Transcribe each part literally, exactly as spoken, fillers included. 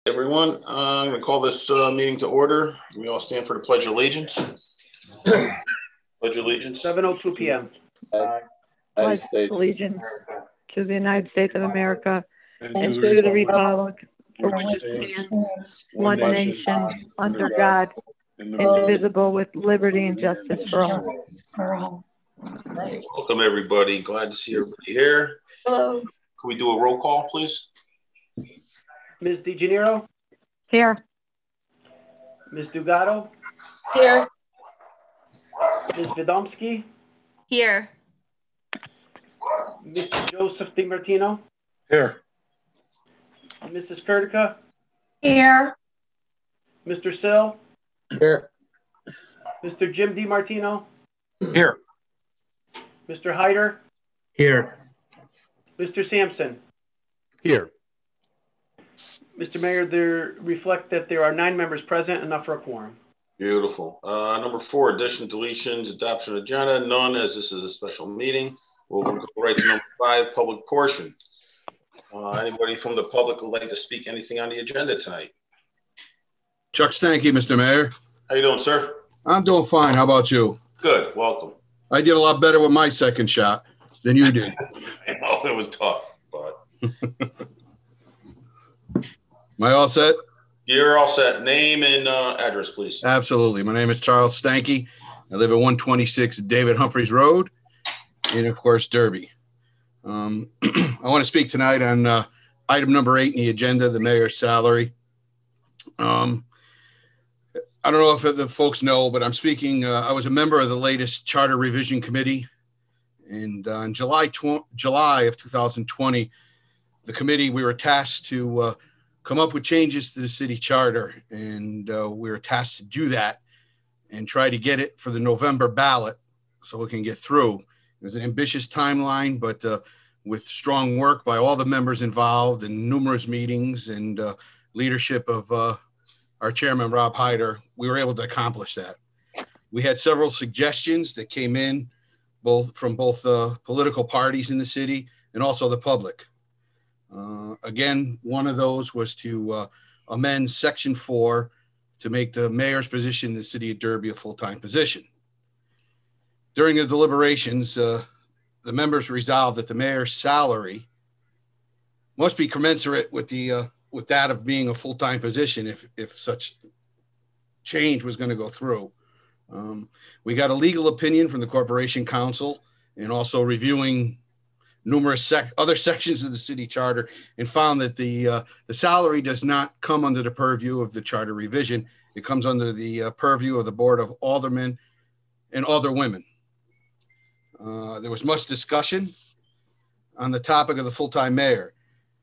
Everyone, uh, I'm going to call this uh, meeting to order. We all stand for the Pledge of Allegiance. Pledge allegiance. seven oh two p.m. Pledge allegiance to the United States of America and to the republic for which it stands, one nation, under God, indivisible, with liberty and justice for all. All right. Welcome, everybody. Glad to see everybody here. Hello. Can we do a roll call, please? Miz DeGenero? Here. Miz Dugato? Here. Miz Vidomsky? Here. Mister Joseph DiMartino? Here. Missus Kurtica? Here. Mister Sill? Here. Mister Jim DiMartino? Here. Mister Hyder? Here. Mister Sampson? Here. Mister Mayor, there reflect that there are nine members present, enough for a quorum. Beautiful. Uh, number four, addition, deletions, adoption agenda. None, as this is a special meeting. We'll go right to number five, public portion. Uh, anybody from the public would like to speak anything on the agenda tonight? Chuck Stanky, Mister Mayor. How you doing, sir? I'm doing fine. How about you? Good. Welcome. I did a lot better with my second shot than you did. I know it was tough, but Am I all set? you're all set. Name and uh, address, please. Absolutely. My name is Charles Stanky. I live at one twenty-six David Humphreys Road, and of course, Derby. Um, I want to speak tonight on uh, item number eight in the agenda, the mayor's salary. Um, I don't know if the folks know, but I'm speaking. Uh, I was a member of the latest charter revision committee, and uh, in July tw- July of two thousand twenty, the committee we were tasked to uh, come up with changes to the city charter, and uh, we were tasked to do that and try to get it for the November ballot so it can get through. It was an ambitious timeline, but uh, with strong work by all the members involved and numerous meetings and uh, leadership of uh, our chairman, Rob Hyder, we were able to accomplish that. We had several suggestions that came in both from both uh, political parties in the city and also the public. Uh, again, one of those was to uh, amend section four to make the mayor's position in the city of Derby a full-time position. During the deliberations, uh, the members resolved that the mayor's salary must be commensurate with the uh, with that of being a full-time position if, if such change was going to go through. Um, we got a legal opinion from the Corporation Council and also reviewing numerous sec- other sections of the city charter and found that the uh, the salary does not come under the purview of the charter revision. It comes under the uh, purview of the Board of Aldermen and Alderwomen. Uh, there was much discussion on the topic of the full-time mayor.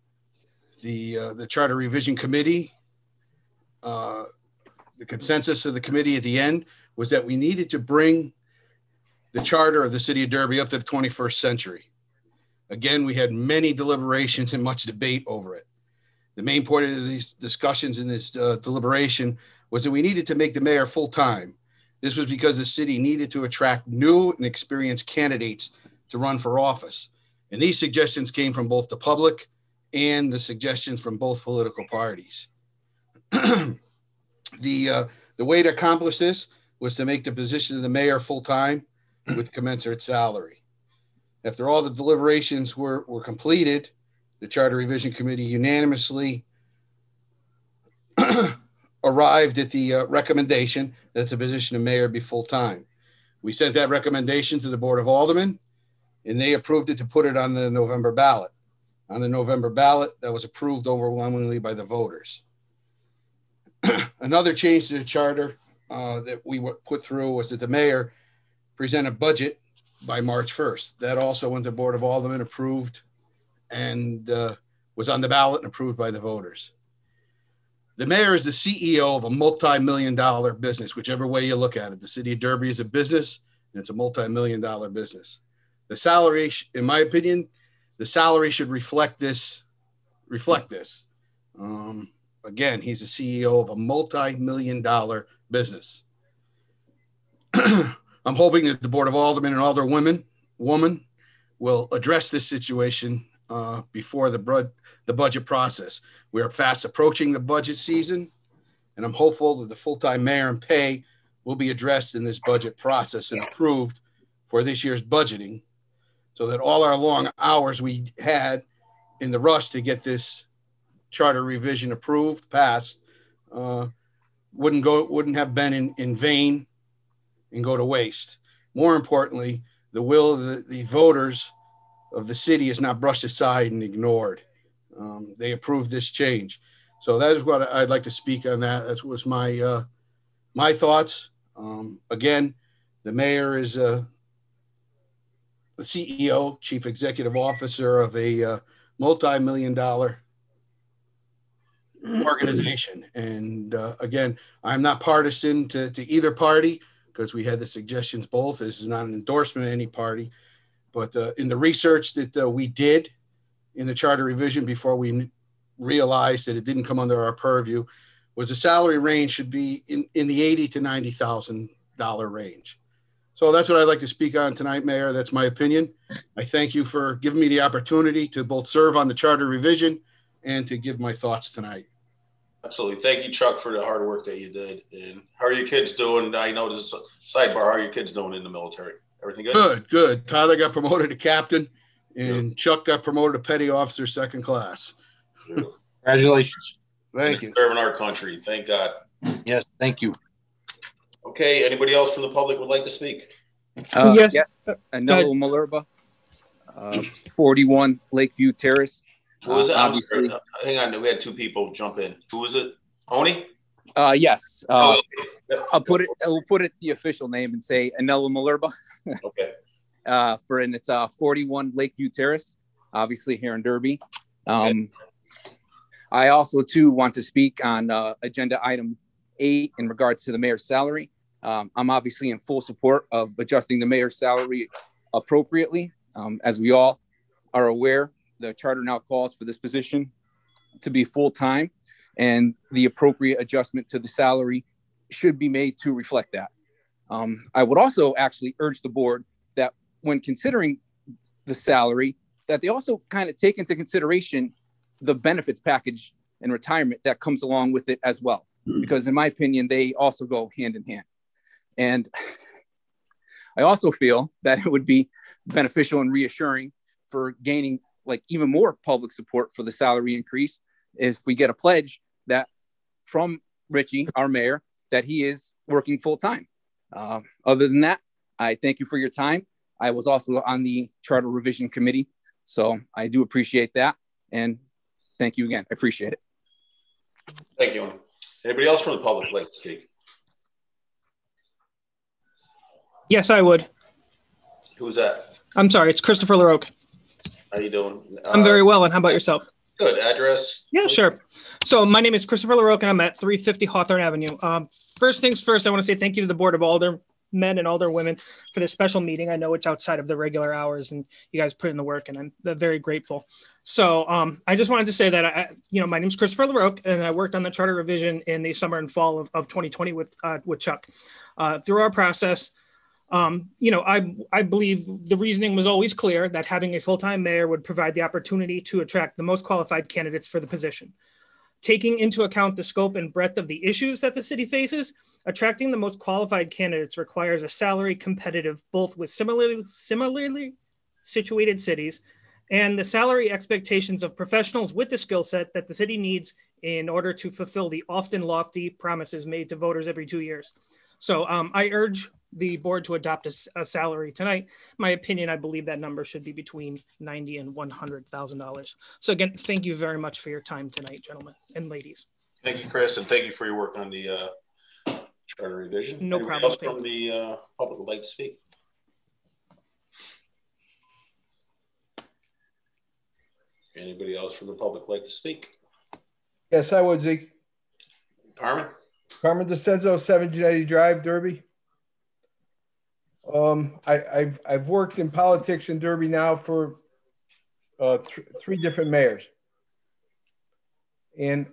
The uh, the Charter Revision Committee, uh, the consensus of the committee at the end was that we needed to bring the charter of the city of Derby up to the twenty-first century. Again, we had many deliberations and much debate over it. The main point of these discussions in this uh, deliberation was that we needed to make the mayor full-time. This was because the city needed to attract new and experienced candidates to run for office. And these suggestions came from both the public and the suggestions from both political parties. the, uh, the way to accomplish this was to make the position of the mayor full-time with commensurate salary. After all the deliberations were, were completed, the Charter Revision Committee unanimously arrived at the uh, recommendation that the position of mayor be full-time. We sent that recommendation to the Board of Aldermen, and they approved it to put it on the November ballot. On the November ballot, that was approved overwhelmingly by the voters. Another change to the charter uh, that we put through was that the mayor present a budget by March first. That also went to the Board of Aldermen, approved, and uh, was on the ballot and approved by the voters. The mayor is the C E O of a multi-million dollar business, whichever way you look at it. The city of Derby is a business, and it's a multi-million dollar business. The salary, in my opinion, the salary should reflect this. Reflect this. Um, again, he's the C E O of a multi-million dollar business. I'm hoping that the Board of Aldermen and Alderwomen woman will address this situation uh, before the, bud- the budget process. We are fast approaching the budget season, and I'm hopeful that the full-time mayor and pay will be addressed in this budget process and approved for this year's budgeting, so that all our long hours we had in the rush to get this charter revision approved, passed, uh, wouldn't go, wouldn't have been in, in vain and go to waste. More importantly, the will of the, the voters of the city is not brushed aside and ignored. Um, they approved this change. So that is what I'd like to speak on that. That was my, uh, my thoughts. Um, again, the mayor is uh, the C E O, chief executive officer of a uh, multi-million dollar organization. And uh, again, I'm not partisan to, to either party, because we had the suggestions both. This is not an endorsement of any party. But uh, in the research that uh, we did in the charter revision before we realized that it didn't come under our purview, was the salary range should be in, in the eighty to ninety thousand dollars range. So that's what I'd like to speak on tonight, Mayor. That's my opinion. I thank you for giving me the opportunity to both serve on the charter revision and to give my thoughts tonight. Absolutely. Thank you, Chuck, for the hard work that you did. And how are your kids doing? I know this is a sidebar. How are your kids doing in the military? Everything good? Good, good. Tyler got promoted to captain, and yeah. Chuck got promoted to petty officer second class. Congratulations. Thank you. Serving our country. Thank God. Yes, thank you. Okay. Anybody else from the public would like to speak? Uh, yes. Yes. Anello Malerba, uh, forty-one Lakeview Terrace. Who was it? Uh, obviously. Sorry. Hang on. We had two people jump in. Who was it? Oni? Uh, yes. Uh, oh, okay. I'll put it. I will put it the official name and say Anello Malerba. Okay. Uh, for and it's uh forty-one Lakeview Terrace, obviously here in Derby. Um, okay. I also too want to speak on uh, agenda item eight in regards to the mayor's salary. Um, I'm obviously in full support of adjusting the mayor's salary appropriately. Um, as we all are aware, the charter now calls for this position to be full-time, and the appropriate adjustment to the salary should be made to reflect that. Um, I would also actually urge the board that when considering the salary, that they also kind of take into consideration the benefits package and retirement that comes along with it as well. Because in my opinion, they also go hand in hand. And I also feel that it would be beneficial and reassuring for gaining like even more public support for the salary increase if we get a pledge that from Richie, our mayor, that he is working full time. Uh, other than that, I thank you for your time. I was also on the charter revision committee, so I do appreciate that. And thank you again. I appreciate it. Thank you. Anybody else from the public like to speak? Yes, I would. Who's that? I'm sorry, it's Christopher LaRoque. How you doing? I'm uh, very well, and how about yourself? Good. Address? Yeah, please? Sure. So my name is Christopher LaRoque, and I'm at three fifty Hawthorne Avenue. Um, first things first, I want to say thank you to the Board of Aldermen and Alderwomen for this special meeting. I know it's outside of the regular hours, and you guys put in the work, and I'm very grateful. So um, I just wanted to say that, I, you know, my name is Christopher LaRoque, and I worked on the charter revision in the summer and fall of, of twenty twenty with uh, with Chuck. Uh, through our process, Um, you know, I I believe the reasoning was always clear that having a full-time mayor would provide the opportunity to attract the most qualified candidates for the position. Taking into account the scope and breadth of the issues that the city faces, attracting the most qualified candidates requires a salary competitive both with similarly similarly situated cities and the salary expectations of professionals with the skill set that the city needs in order to fulfill the often lofty promises made to voters every two years. So um, I urge the board to adopt a, a salary tonight. My opinion, I believe that number should be between ninety and one hundred thousand dollars. So again, thank you very much for your time tonight, gentlemen and ladies. Thank you, Chris, and thank you for your work on the uh, charter revision. No Anybody problem. else from the uh, public would like to speak? Anybody else from the public like to speak? Yes, I would, Zeke. Carmen? Carmen DeCenzo, seven Genetti Drive, Derby. Um, I, I've I've worked in politics in Derby now for uh, th three different mayors, and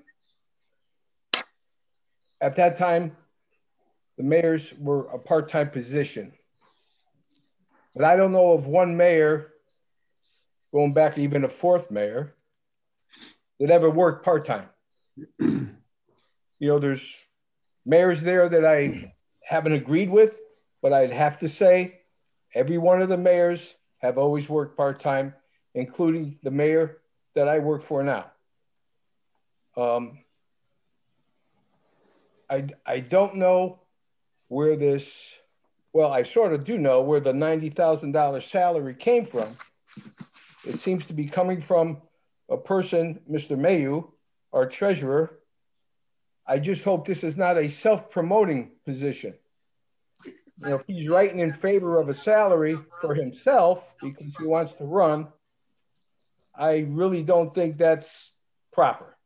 at that time, the mayors were a part-time position. But I don't know of one mayor going back even a fourth mayor, that ever worked part-time. You know, there's mayors there that I haven't agreed with, but I'd have to say every one of the mayors have always worked part-time, including the mayor that I work for now. Um, I, I don't know where this, well, I sort of do know where the ninety thousand dollar salary came from. It seems to be coming from a person, Mister Mayu, our treasurer. I just hope this is not a self-promoting position. You know, if he's writing in favor of a salary for himself because he wants to run, I really don't think that's proper.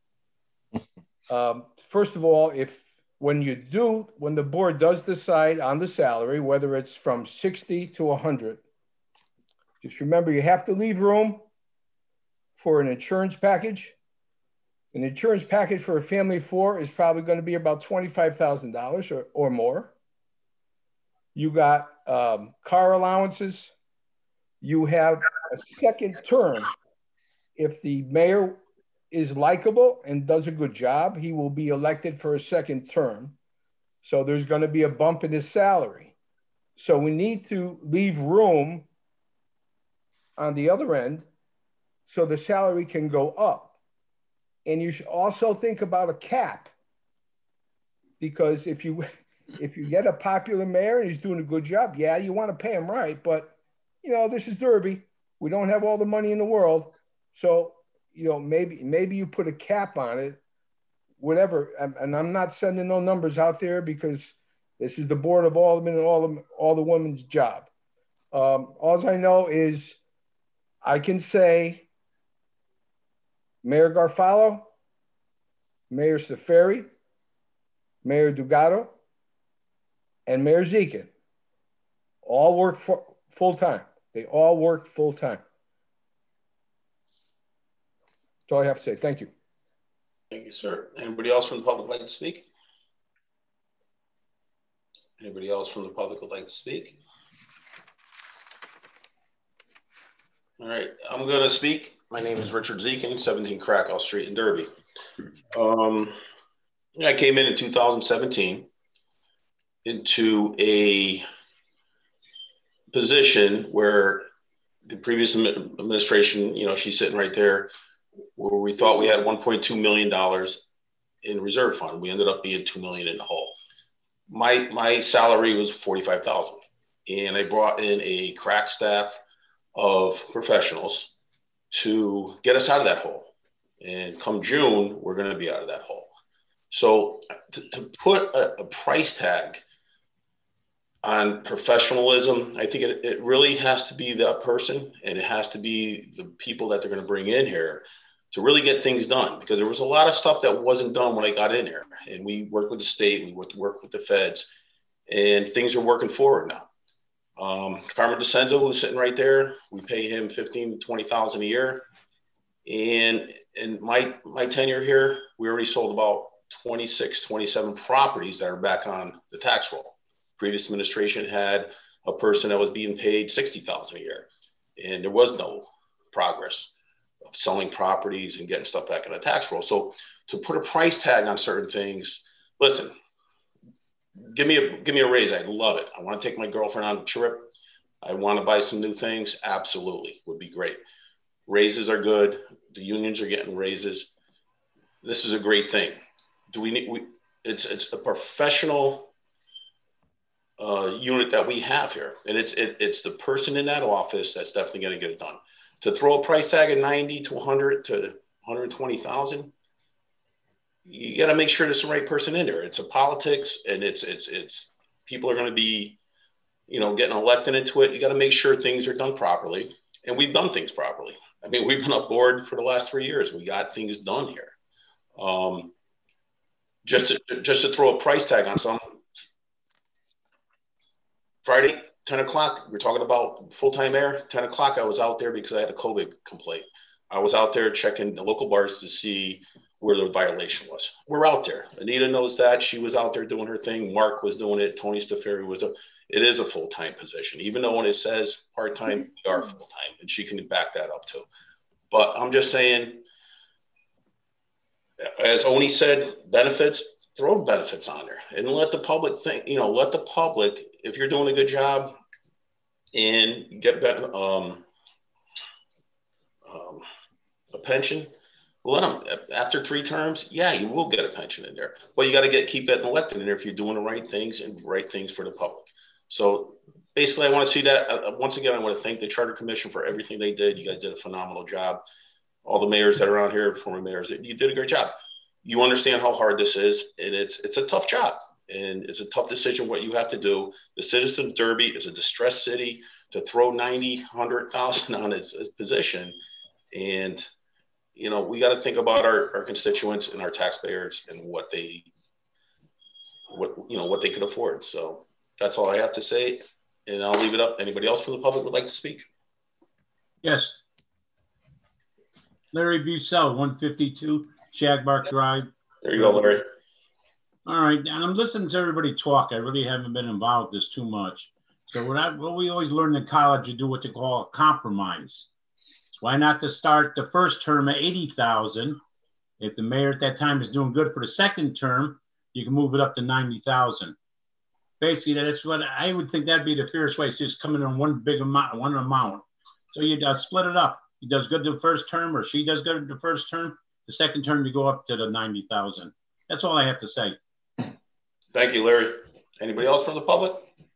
Um, first of all, if when you do, when the board does decide on the salary, whether it's from sixty to one hundred, just remember you have to leave room for an insurance package. An insurance package for a family of four is probably going to be about twenty-five thousand dollars or, or more. You got um, car allowances. You have a second term. If the mayor is likable and does a good job, he will be elected for a second term. So there's going to be a bump in his salary. So we need to leave room on the other end so the salary can go up. And you should also think about a cap, because if you if you get a popular mayor and he's doing a good job, yeah, you want to pay him right. But, you know, this is Derby. We don't have all the money in the world. So, you know, maybe maybe you put a cap on it, whatever. And I'm not sending no numbers out there because this is the Board of Aldermen and all the, all the women's job. Um, all I know is I can say Mayor Garofalo, Mayor Safari, Mayor Dugatto, and Mayor Zekin all work for full time. They all work full time. That's all I have to say. Thank you. Thank you, sir. Anybody else from the public like to speak? Anybody else from the public would like to speak? All right, I'm going to speak. My name is Richard Zekin, seventeen Krakow Street in Derby. Um, I came in in two thousand seventeen into a position where the previous administration, you know, she's sitting right there, where we thought we had one point two million dollars in reserve fund. We ended up being two million dollars in the hole. My, my salary was forty-five thousand dollars, and I brought in a crack staff of professionals to get us out of that hole. And come June, we're going to be out of that hole. So to, to put a, a price tag on professionalism, I think it, it really has to be that person, and it has to be the people that they're going to bring in here to really get things done, because there was a lot of stuff that wasn't done when I got in here. And we worked with the state, we worked, worked with the feds, and things are working forward now. Um, Carmen DeCenzo, who's sitting right there, we pay him fifteen to twenty thousand a year. And in my, my tenure here, we already sold about twenty-six, twenty-seven properties that are back on the tax roll. Previous administration had a person that was being paid sixty thousand a year, and there was no progress of selling properties and getting stuff back in the tax roll. So to put a price tag on certain things, listen, Give me a give me a raise. I love it. I want to take my girlfriend on a trip. I want to buy some new things. Absolutely, would be great. Raises are good. The unions are getting raises. This is a great thing. Do we need? We it's it's a professional uh, unit that we have here, and it's it, it's the person in that office that's definitely going to get it done. To throw a price tag at ninety to one hundred to one hundred twenty thousand. You got to make sure there's the right person in there. It's a politics, and it's it's it's people are going to be, you know, getting elected into it. You got to make sure things are done properly, and we've done things properly. I mean, we've been up board for the last three years. We got things done here. Um, just to just to throw a price tag on something. Friday, ten o'clock. We're talking about full-time mayor. ten o'clock. I was out there because I had a COVID complaint. I was out there checking the local bars to see where the violation was. We're out there. Anita knows that. She was out there doing her thing. Mark was doing it. Tony Stafari was up. it is a full-time position, even though when it says part-time, we are full-time, and she can back that up too. But I'm just saying, as Oni said, benefits, throw benefits on there and let the public think, you know, let the public, if you're doing a good job and get better, um, um, a pension, let them, after three terms, yeah, you will get a pension in there, but you got to get, keep that elected in there if you're doing the right things and right things for the public. So basically I want to see that. Uh, once again, I want to thank the Charter Commission for everything they did. You guys did a phenomenal job. All the mayors that are around here, former mayors, you did a great job. You understand how hard this is, and it's it's a tough job, and it's a tough decision what you have to do. The Citizens Derby is a distressed city. To throw ninety, one hundred thousand on its, its position, and you know, we got to think about our, our constituents and our taxpayers and what they, what, you know, what they could afford. So that's all I have to say. And I'll leave it up. Anybody else from the public would like to speak? Yes. Larry Bucell, one fifty-two Shagbark Drive. There you go, Larry. All right. And I'm listening to everybody talk. I really haven't been involved with this too much. So what, I, what we always learned in college, you do what they call a compromise. Why not to start the first term at eighty thousand? If the mayor at that time is doing good for the second term, you can move it up to ninety thousand. Basically, that's what I would think that'd be the fairest way. It's just coming in one big amount, one amount. So you uh, split it up. He does good the first term, or she does good the first term. The second term, you go up to the ninety thousand. That's all I have to say. Thank you, Larry. Anybody else from the public?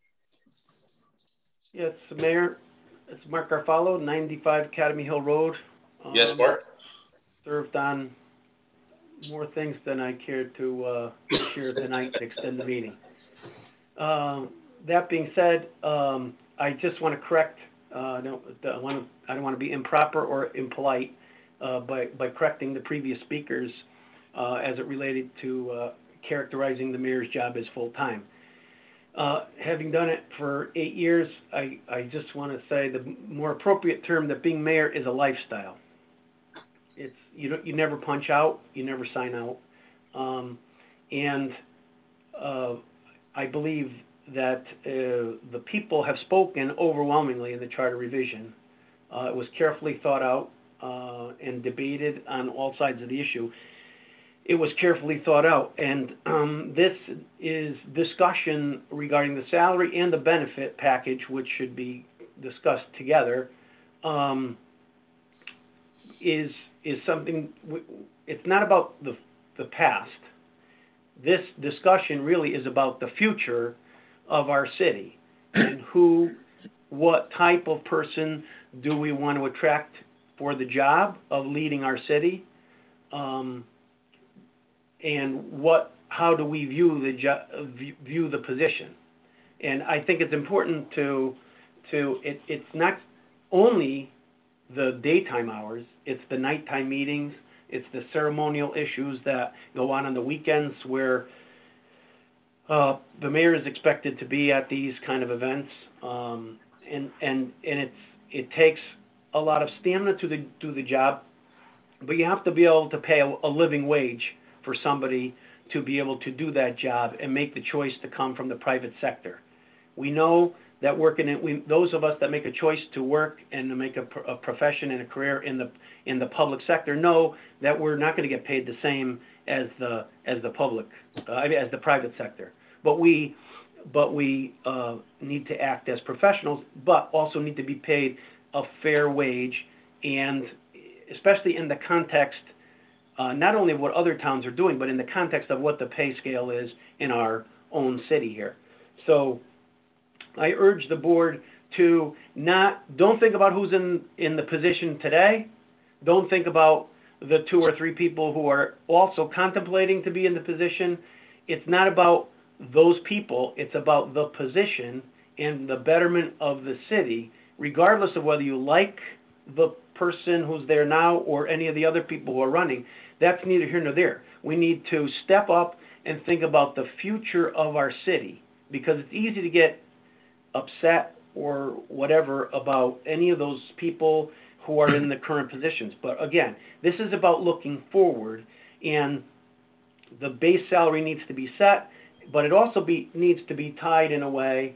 Yes, Mayor. It's Mark Garfalo, ninety-five Academy Hill Road. Um, Yes, Mark. Served on more things than I cared to uh, share tonight to extend the meeting. Um, that being said, um, I just want to correct. Uh, I don't, I want to, I don't want to be improper or impolite uh, by by correcting the previous speakers uh, as it related to uh, characterizing the mayor's job as full time. Uh, having done it for eight years, I, I just want to say the more appropriate term that being mayor is a lifestyle. It's you don't you never punch out, you never sign out, um, and uh, I believe that uh, the people have spoken overwhelmingly in the charter revision. Uh, it was carefully thought out uh, and debated on all sides of the issue. It was carefully thought out, and um, this is discussion regarding the salary and the benefit package, which should be discussed together, um, is is something. It's not about the the past. This discussion really is about the future of our city and who, what type of person do we want to attract for the job of leading our city. Um, and what, how do we view the view the position? And I think it's important to, to it, it's not only the daytime hours, it's the nighttime meetings, it's the ceremonial issues that go on on the weekends where uh, the mayor is expected to be at these kind of events, um, and and and it's it takes a lot of stamina to the do the job, but you have to be able to pay a, a living wage for somebody to be able to do that job and make the choice to come from the private sector. We know that working in, we, those of us that make a choice to work and to make a, a profession and a career in the in the public sector know that we're not going to get paid the same as the as the public uh, as the private sector. But we but we uh, need to act as professionals, but also need to be paid a fair wage, and especially in the context. Uh, not only what other towns are doing, but in the context of what the pay scale is in our own city here. So I urge the board to not, don't think about who's in, in the position today. Don't think about the two or three people who are also contemplating to be in the position. It's not about those people. It's about the position and the betterment of the city, regardless of whether you like the person who's there now or any of the other people who are running. That's neither here nor there. We need to step up and think about the future of our city, because it's easy to get upset or whatever about any of those people who are in the current positions. But again, this is about looking forward, and the base salary needs to be set, but it also be, needs to be tied in a way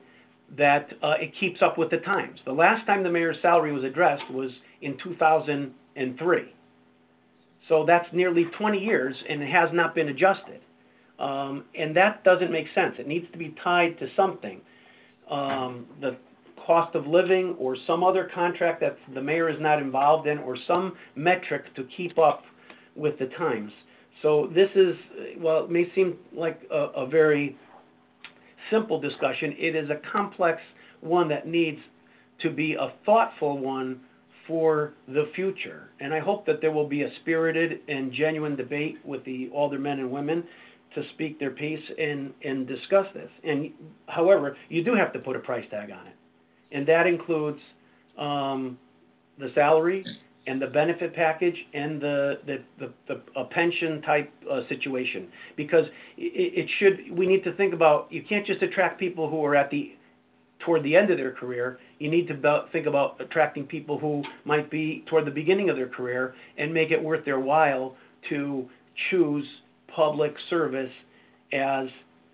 that uh, it keeps up with the times. The last time the mayor's salary was addressed was in two thousand three. So that's nearly twenty years, and it has not been adjusted. Um, and that doesn't make sense. It needs to be tied to something. Um, the cost of living or some other contract that the mayor is not involved in, or some metric to keep up with the times. So this is, well, it may seem like a, a very simple discussion. It is a complex one that needs to be a thoughtful one for the future. And I hope that there will be a spirited and genuine debate with the aldermen and women to speak their piece and, and discuss this. And however, you do have to put a price tag on it. And that includes um, the salary and the benefit package and the, the, the, the a pension type uh, situation. Because it, it should, we need to think about, you can't just attract people who are at the, toward the end of their career. You need to about, think about attracting people who might be toward the beginning of their career and make it worth their while to choose public service as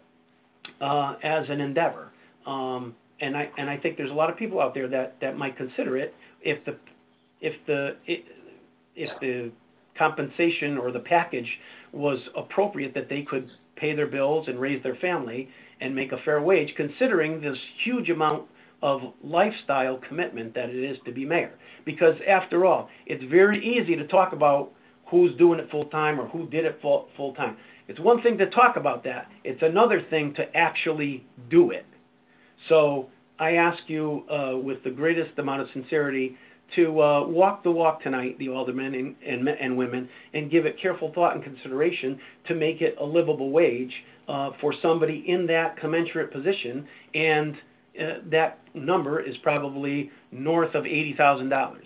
uh, as an endeavor. Um, and I and I think there's a lot of people out there that, that might consider it if the if the if the compensation or the package was appropriate, that they could pay their bills and raise their family and make a fair wage, considering this huge amount of lifestyle commitment that it is to be mayor. Because after all, it's very easy to talk about who's doing it full time or who did it full, full time. It's one thing to talk about that. It's another thing to actually do it. So I ask you uh, with the greatest amount of sincerity to uh, walk the walk tonight, the aldermen and, and, and women, and give it careful thought and consideration to make it a livable wage uh, for somebody in that commensurate position. And uh, that number is probably north of eighty thousand dollars.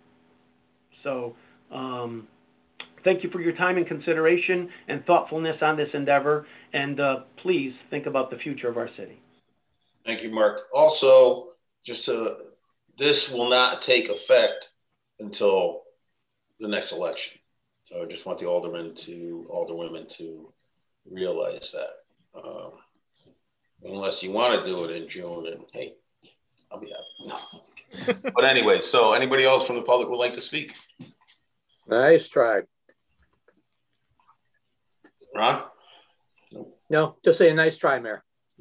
So um, thank you for your time and consideration and thoughtfulness on this endeavor. And uh, please think about the future of our city. Thank you, Mark. Also, just uh, this will not take effect until the next election. So I just want the aldermen to, alderwomen to realize that. Um, unless you want to do it in June, and hey, I'll be happy. No. But anyway, so anybody else from the public would like to speak? Nice try. Ron? No, just say a nice try, Mayor.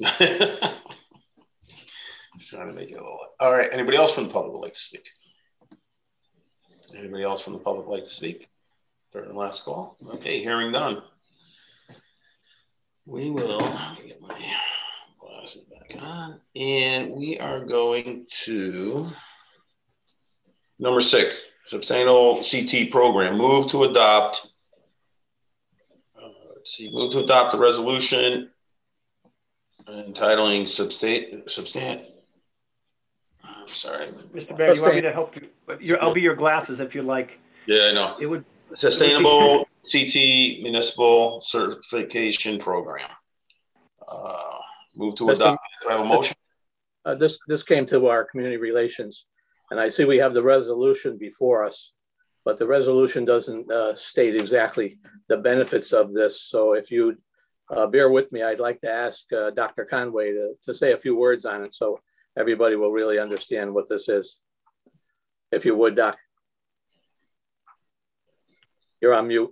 Trying to make it a little. All right. Anybody else from the public would like to speak? Anybody else from the public would like to speak? Third and last call. Okay. Hearing none. We will get my glasses back on, and we are going to number six, Sustainable C T program. Move to adopt. Uh, let's see. Move to adopt the resolution entitling substan substan. I'm sorry, Mister Barry, you want me to help you? You're, I'll be your glasses if you like. Yeah, I know. It would. Sustainable C T Municipal Certification Program. Uh, move to adopt. Do I have a motion? Uh, this this came to our community relations, and I see we have the resolution before us, but the resolution doesn't uh, state exactly the benefits of this. So if you uh, bear with me, I'd like to ask uh, Doctor Conway to, to say a few words on it, so everybody will really understand what this is. If you would, Doc. You're on mute.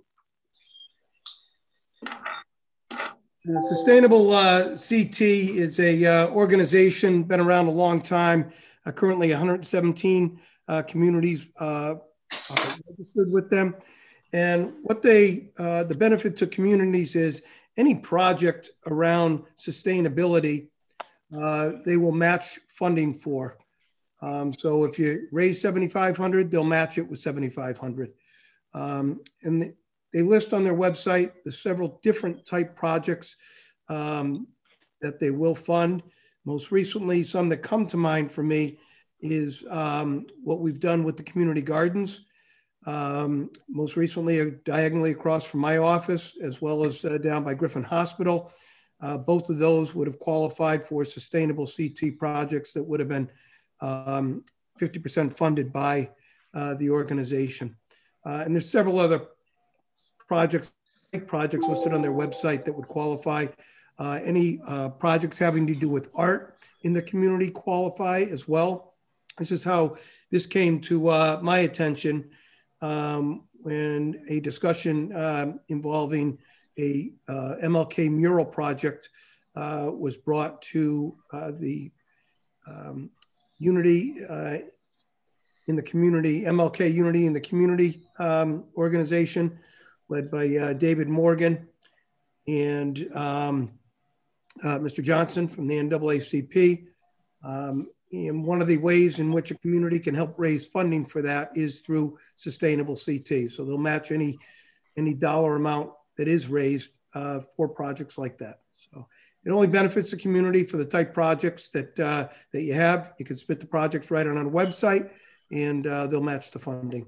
Uh, Sustainable uh, C T is a uh, organization, been around a long time. Uh, currently one hundred seventeen uh, communities uh, are registered with them. And what they, uh, the benefit to communities is any project around sustainability, uh, they will match funding for. Um, so if you raise seventy-five hundred dollars, they'll match it with seventy-five hundred dollars. Um, and they list on their website the several different type projects um, that they will fund. Most recently, some that come to mind for me is um, what we've done with the community gardens. Um, most recently, uh, diagonally across from my office, as well as uh, down by Griffin Hospital. Uh, both of those would have qualified for sustainable C T projects that would have been um, fifty percent funded by uh, the organization. Uh, and there's several other projects projects listed on their website that would qualify. Uh, any uh, projects having to do with art in the community qualify as well. This is how this came to uh, my attention um, when a discussion um, involving a uh, M L K mural project uh, was brought to uh, the um, Unity uh, in the community, M L K Unity in the community um, organization led by uh, David Morgan and um, uh, Mister Johnson from the N double A C P. Um, and one of the ways in which a community can help raise funding for that is through Sustainable C T. So they'll match any, any dollar amount that is raised uh, for projects like that. So it only benefits the community for the type projects that, uh, that you have. You can submit the projects right on our website and uh, they'll match the funding.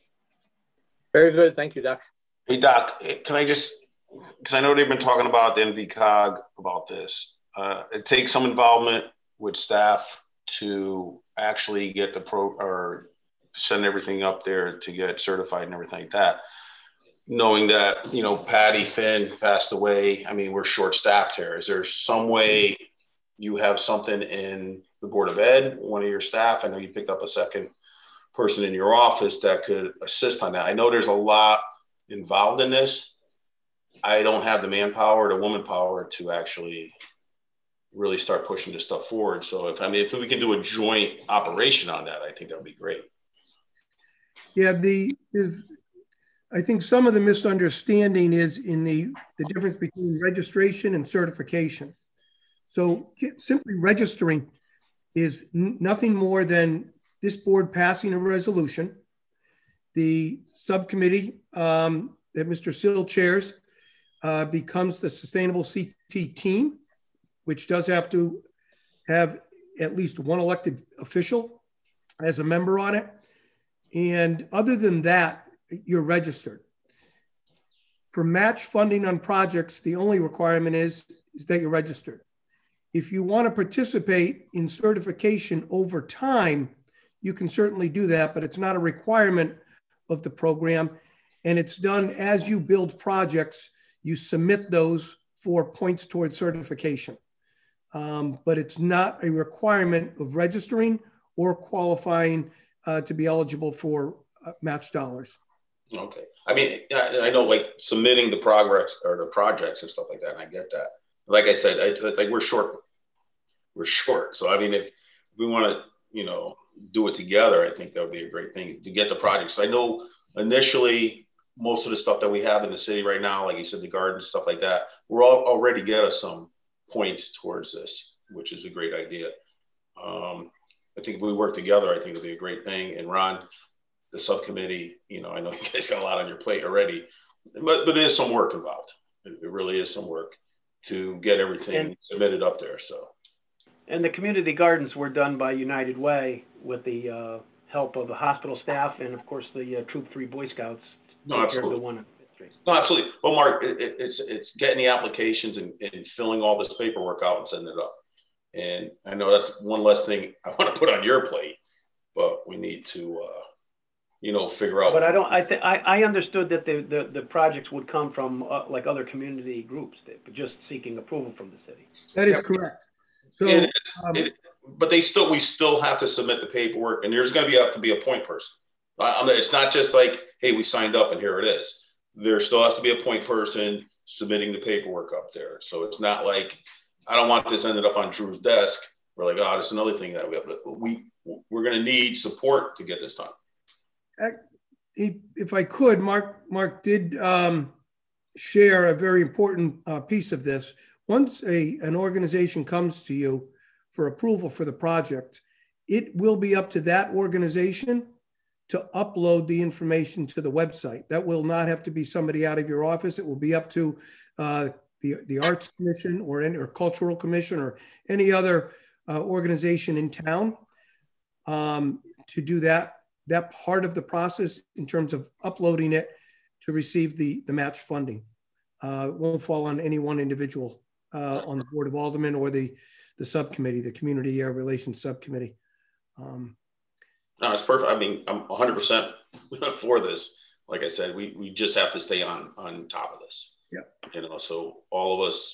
Very good. Thank you, Doc. Hey, Doc, can I just, because I know they've been talking about the N V C O G about this. Uh, it takes some involvement with staff to actually get the pro or send everything up there to get certified and everything like that. Knowing that, you know, Patty Finn passed away. I mean, we're short staffed here. Is there some way you have something in the Board of Ed, one of your staff? I know you picked up a second person in your office that could assist on that. I know there's a lot involved in this. I don't have the manpower, the woman power to actually really start pushing this stuff forward. So if I mean, if we can do a joint operation on that, I think that would be great. Yeah, the is I think some of the misunderstanding is in the, the difference between registration and certification. So simply registering is nothing more than this board passing a resolution. The subcommittee um, that Mister Sill chairs uh, becomes the Sustainable C T team, which does have to have at least one elected official as a member on it. And other than that, you're registered. For match funding on projects, the only requirement is, is that you're registered. If you want to participate in certification over time, you can certainly do that, but it's not a requirement of the program. And it's done as you build projects, you submit those for points towards certification. Um, but it's not a requirement of registering or qualifying uh, to be eligible for uh, match dollars. Okay. I mean, I, I know like submitting the progress or the projects and stuff like that, and I get that. Like I said, I like we're short. We're short. So, I mean, if we want to, you know, do it together, I think that would be a great thing to get the projects. So I know initially most of the stuff that we have in the city right now, like you said, the gardens, stuff like that, we're all already get us some points towards this, which is a great idea. Um, I think if we work together, I think it'll be a great thing. And Ron, the subcommittee, you know, I know you guys got a lot on your plate already, but, but there's some work involved. It, it really is some work to get everything and, submitted up there. So, and the community gardens were done by United Way with the uh, help of the hospital staff and, of course, the uh, Troop Three Boy Scouts. No, absolutely. The one no, absolutely. Well, Mark, it, it, it's it's getting the applications and, and filling all this paperwork out and sending it up. And I know that's one less thing I want to put on your plate, but we need to, uh, you know, figure out. But I don't. I think I, I understood that the, the the projects would come from uh, like other community groups, that just seeking approval from the city. That is yeah. correct. So, it, um, it, but they still, we still have to submit the paperwork, and there's going to be have to be a point person. I, I mean, it's not just like, hey, we signed up and here it is. There still has to be a point person submitting the paperwork up there. So it's not like, I don't want this ended up on Drew's desk. We're like, oh, that's another thing that we have. But we we're going to need support to get this done. If I could, Mark, Mark did um, share a very important uh, piece of this. Once a, an organization comes to you for approval for the project, it will be up to that organization to upload the information to the website. That will not have to be somebody out of your office. It will be up to uh, the, the Arts Commission or any or Cultural Commission or any other uh, organization in town um, to do that. That part of the process in terms of uploading it to receive the, the match funding. Uh, it won't fall on any one individual uh, on the Board of Aldermen or the, the subcommittee, the Community uh, Relations Subcommittee. Um, no, it's perfect. I mean, I'm one hundred percent for this. Like I said, we, we just have to stay on, on top of this. Yeah. You know, so all of us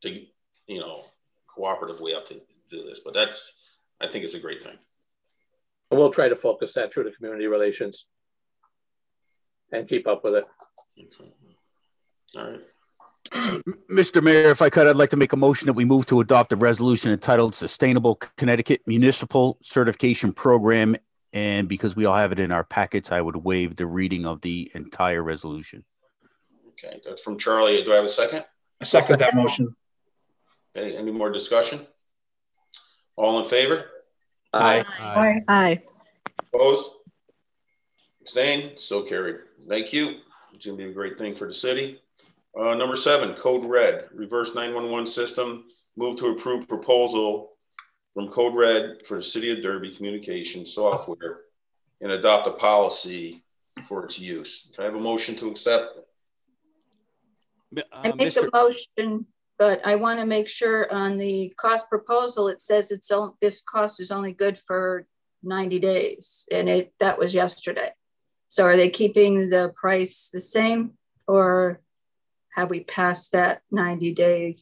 to, you know, cooperative we have to do this, but that's, I think it's a great thing. We'll try to focus that through the community relations and keep up with it. All right. Mister Mayor, if I could, I'd like to make a motion that we move to adopt a resolution entitled Sustainable Connecticut Municipal Certification Program. And because we all have it in our packets, I would waive the reading of the entire resolution. Okay, that's from Charlie. Do I have a second? I second that motion. Okay, any more discussion? All in favor? Aye. Aye. Aye. Opposed? Abstained? So carried. Thank you. It's going to be a great thing for the city. Uh, number seven, Code Red, reverse nine one one system. Move to approve proposal from Code Red for the City of Derby communication software and adopt a policy for its use. Can I have a motion to accept? Uh, I make Mister the motion, but I want to make sure on the cost proposal, it says it's on, this cost is only good for ninety days, and it that was yesterday. So are they keeping the price the same, or have we passed that ninety day?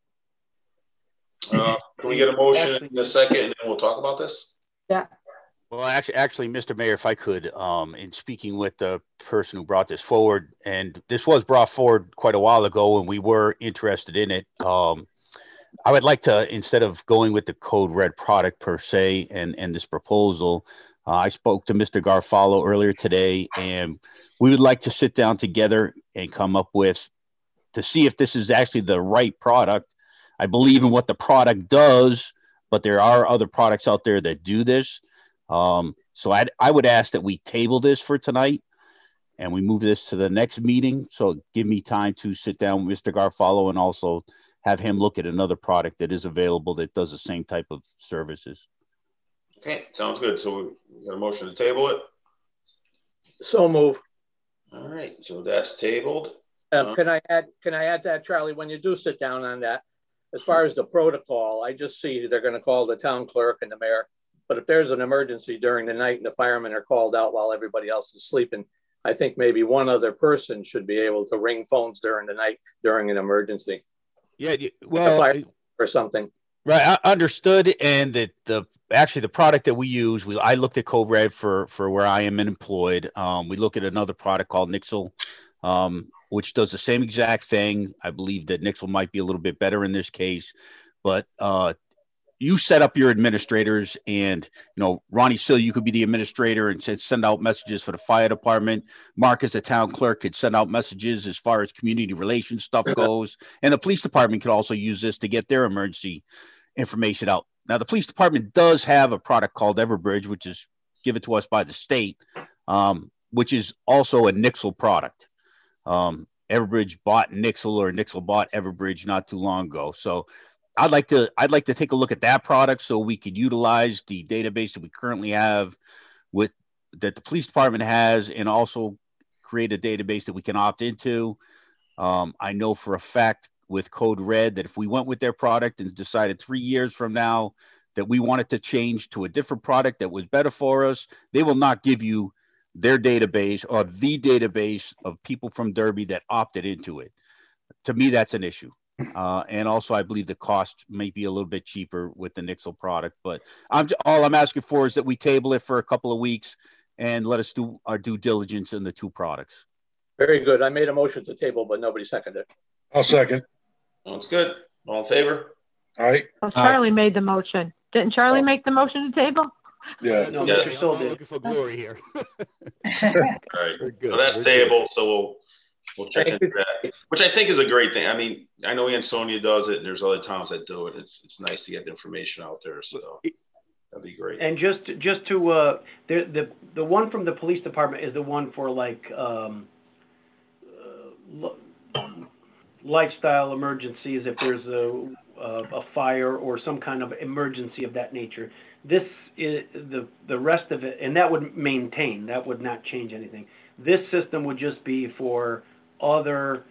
Uh, can we get a motion in a second and then we'll talk about this? Yeah. Well, actually, actually, Mister Mayor, if I could, um, in speaking with the person who brought this forward, and this was brought forward quite a while ago, and we were interested in it. Um, I would like to, instead of going with the Code Red product per se, and and this proposal, uh, I spoke to Mister Garfalo earlier today, and we would like to sit down together and come up with to see if this is actually the right product. I believe in what the product does, but there are other products out there that do this. Um, so I'd, I would ask that we table this for tonight and we move this to the next meeting. So give me time to sit down with Mister Garfalo and also have him look at another product that is available that does the same type of services. Okay, sounds good. So we got a motion to table it. So move. All right, so that's tabled. Um, uh, can I add, can I add that, Charlie, when you do sit down on that, as far as the protocol, I just see they're going to call the town clerk and the mayor. But if there's an emergency during the night and the firemen are called out while everybody else is sleeping, I think maybe one other person should be able to ring phones during the night during an emergency. Yeah, well, fire or something. Right, I understood. And that the actually the product that we use, we I looked at Code Red for for where I am employed. Um, we look at another product called Nixle, um, which does the same exact thing. I believe that Nixle might be a little bit better in this case, but uh, you set up your administrators, and you know, Ronnie Sill, you could be the administrator and send out messages for the fire department. Mark, as a town clerk, could send out messages as far as community relations stuff goes, and the police department could also use this to get their emergency information out. Now, the police department does have a product called Everbridge, which is given to us by the state, um, which is also a Nixle product. Um, Everbridge bought Nixle, or Nixle bought Everbridge not too long ago. So I'd like to I'd like to take a look at that product so we could utilize the database that we currently have with that the police department has, and also create a database that we can opt into. Um, I know for a fact with Code Red that if we went with their product and decided three years from now that we wanted to change to a different product that was better for us, they will not give you their database or the database of people from Derby that opted into it. To me, that's an issue. Uh, and also, I believe the cost may be a little bit cheaper with the Nixle product. But I'm all I'm asking for is that we table it for a couple of weeks and let us do our due diligence in the two products. Very good. I made a motion to table, but nobody seconded it. I'll second. Sounds good. All in favor? All right. Well, Charlie Aye. made the motion. Didn't Charlie oh. make the motion to table? Yeah. No, yeah. I'm still looking for glory here. All right. So that's We're table. Good. So we'll we'll check Thank into you. that, which I think is a great thing. I mean, I know Ansonia does it, and there's other towns that do it. It's it's nice to get the information out there. So that'd be great. And just just to uh, the the the one from the police department is the one for like um, uh, lifestyle emergencies, if there's a, a a fire or some kind of emergency of that nature. This is the the rest of it, and that would maintain, that would not change anything. This system would just be for other,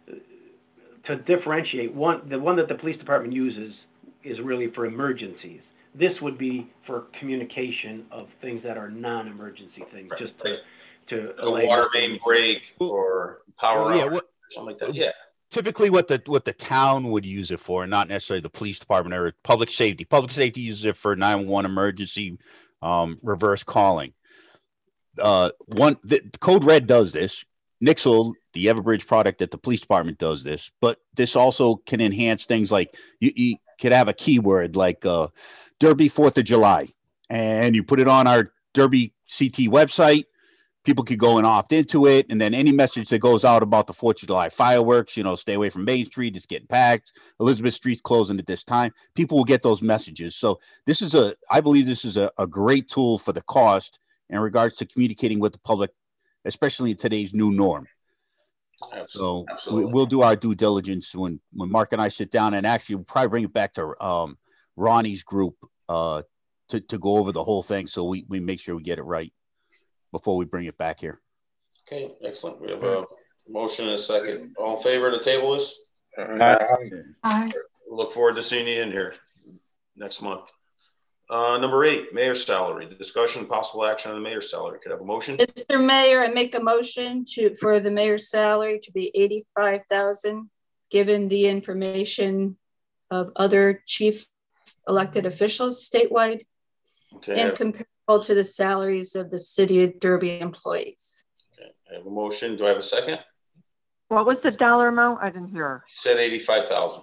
to differentiate. One, the one that the police department uses is really for emergencies. This would be for communication of things that are non-emergency things, right. just to, to a water main break or power oh, yeah, what, something like that. Yeah. typically what the what the town would use it for, not necessarily the police department or public safety. Public safety uses it for nine one one emergency um, reverse calling. Uh, one the, the Code Red does this. Nixle, the Everbridge product at the police department, does this. But this also can enhance things like you, you could have a keyword like uh, Derby Fourth of July, and you put it on our Derby C T website. People could go and opt into it, and then any message that goes out about the Fourth of July fireworks, you know, stay away from Main Street, it's getting packed. Elizabeth Street's closing at this time. People will get those messages. So this is a, I believe this is a, a great tool for the cost in regards to communicating with the public, especially in today's new norm. So we, we'll do our due diligence when, when Mark and I sit down, and actually we'll probably bring it back to um, Ronnie's group uh, to, to go over the whole thing. So we, we make sure we get it right before we bring it back here. Okay, excellent. We have a motion and a second. All in favor to table this? Aye. Aye. Look forward to seeing you in here next month. Uh, number eight, mayor's salary. The discussion and possible action on the mayor's salary. Could I have a motion? Mister Mayor, I make a motion to for the mayor's salary to be eighty-five thousand, given the information of other chief elected officials statewide, Okay, and comparable to the salaries of the city of Derby employees. okay. I have a motion. Do I have a second? What was the dollar amount? I didn't hear. Said eighty-five thousand.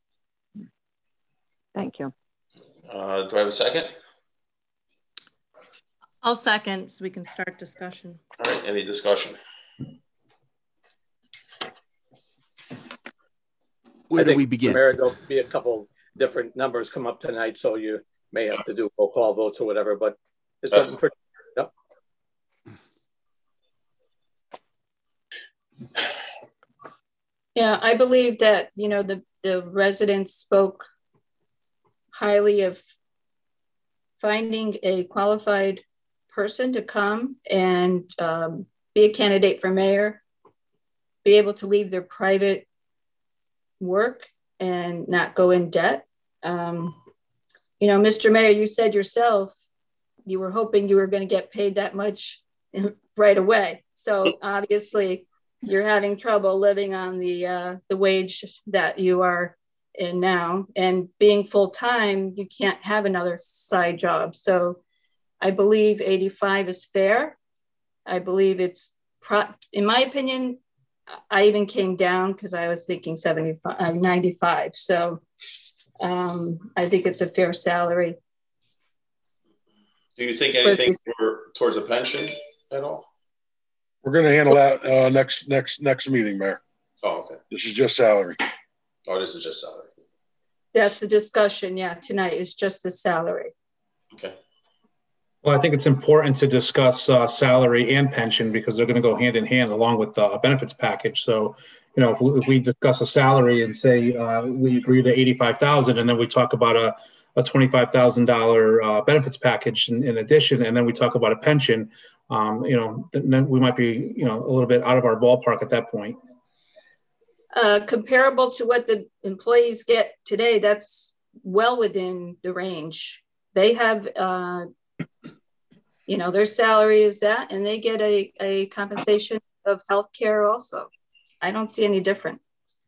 Thank you. Uh, do I have a second? I'll second so we can start discussion. All right, any discussion? Where I do think, we begin? Mayor, there'll be a couple different numbers come up tonight, so you may have to do roll call votes or whatever, but it's Uh, something for, yep. Yeah, I believe that, you know, the, the residents spoke highly of finding a qualified person to come and um, be a candidate for mayor, be able to leave their private work and not go in debt. Um, you know, Mister Mayor, you said yourself, you were hoping you were going to get paid that much right away. So obviously you're having trouble living on the uh, the wage that you are in now, and being full-time, you can't have another side job. So I believe eighty-five is fair. I believe it's, pro in my opinion, I even came down because I was thinking seventy-five, uh, ninety-five. So um, I think it's a fair salary. Do you think anything for, towards a pension at all? We're going to handle that uh, next next next meeting, Mayor. Oh, okay. This is just salary. Oh, this is just salary. That's a discussion. Yeah, tonight is just the salary. Okay. Well, I think it's important to discuss uh, salary and pension because they're going to go hand in hand along with the benefits package. So, you know, if we, if we discuss a salary and say uh, we agree to eighty-five thousand, and then we talk about a, a twenty-five thousand dollar uh, benefits package in, in addition, and then we talk about a pension, um, you know, then we might be, you know, a little bit out of our ballpark at that point. Uh, comparable to what the employees get today, that's well within the range. They have, uh, you know, their salary is that, and they get a, a compensation of health care also. I don't see any different.